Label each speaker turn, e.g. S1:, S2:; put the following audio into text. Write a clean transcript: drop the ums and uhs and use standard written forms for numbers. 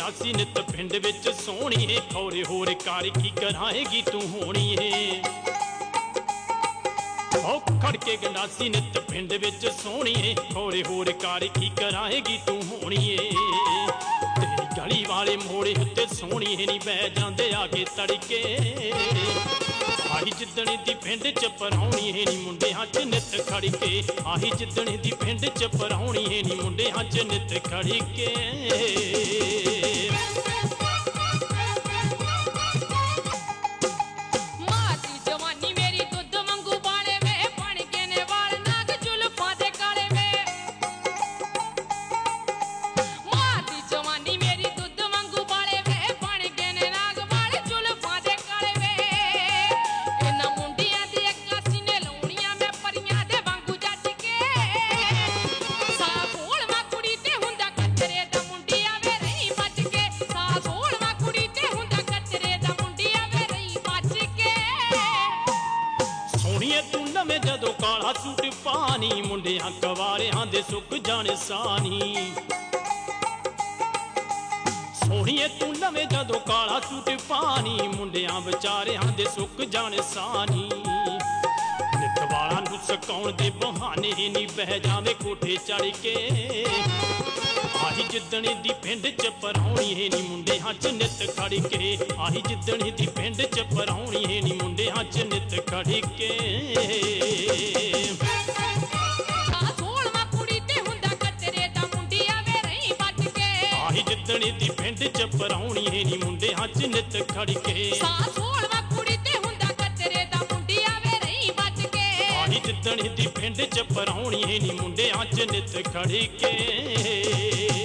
S1: ਗੰਡਾਸੀ ਨਿਤ ਪਿੰਡ ਵਿੱਚ ਸੋਹਣੀਏ ਖੌਰੇ ਹੋਰ ਕਾਰ ਕੀ ਕਰਾਏਗੀ ਤੂੰ ਹੋਣੀਏ ਖੜ ਕੇ ਗੰਡਾਸੀ ਨਿਤ ਪਿੰਡ ਵਿੱਚ ਸੋਹਣੀਏ ਖੌਰੇ ਹੋਰ ਕਾਰ ਕੀ ਕਰਾਏਗੀ ਤੂੰ ਹੋਣੀਏ ਤੇਰੀ ਗਲੀ ਵਾਲੇ ਮੋੜੇ ਉੱਤੇ ਸੋਹਣੀਏ ਨੀ ਬਹਿ ਜਾਂਦੇ ਆ ਕੇ ਤੜਕੇ ਆਹੀ ਜਿੱਦਣੇ ਦੀ ਪਿੰਡ ਚ ਪਰਾਉਣੀ ਨੀ ਮੁੰਡਿਆਂ ਚ ਨਿੱਤ ਖੜ ਕੇ ਆਹੀ ਜਿੱਦਣੇ ਦੀ ਪਿੰਡ ਚ ਪਰਾਉਣੀ ਨੀ ਮੁੰਡਿਆਂ ਚ ਨਿੱਤ ਖੜ ਕੇ ਜਦੋਂ ਕਾਲਾ ਸੂਟ ਪਾਣੀ ਮੁੰਡਿਆਂ ਕਵਾਰਿਆਂ ਦੇ ਸੁੱਕ ਜਾਣੇ ਸਾਨੀ ਸੋਹਣੀਏ ਤੂੰ ਨਵੇਂ ਜਦੋਂ ਕਾਲਾ ਸੂਟ ਪਾਣੀ ਮੁੰਡਿਆਂ ਵਿਚਾਰਿਆਂ ਦੇ ਸੁੱਕ ਜਾਣੇ ਸਾਨੀ ਨਿੱਤ ਵਾਲਾਂ ਨੂੰ ਸਕਾਉਣ ਦੇ ਬਹਾਨੇ ਨੀ ਬਹਿ ਜਾਵੇਂ ਕੋਠੇ ਚੜ ਕੇ ਆਹੀ ਜਿੱਦਣੇ ਦੀ ਪਿੰਡ ਚ ਪਰਾਉਣੀ ਨੀ ਮੁੰਡਿਆਂ ਚ ਨਿੱਤ ਖੜ ਕੇ ਆਹੀ ਜਿੱਦਣੇ ਦੀ ਪਿੰਡ ਚ ਪਰਾਉਣੀ ਨੀ ਮੁੰਡਿਆਂ ਚ ਨਿੱਤ ਖੜ ਕੇ ਆਹੀ ਜਿੱਦਣੇ ਦੀ ਪਿੰਡ ਚ ਪਰਾਉਣੀ ਨੀ ਮੁੰਡਿਆਂ ਚ ਨਿੱਤ ਖੜ ਕੇ ਆਹੀ ਜਿੱਦਣੇ ਦੀ ਪਿੰਡ ਚ ਪਰਾਉਣੀ ਨੀ ਮੁੰਡਿਆਂ ਚ ਨਿੱਤ ਖੜ ਕੇ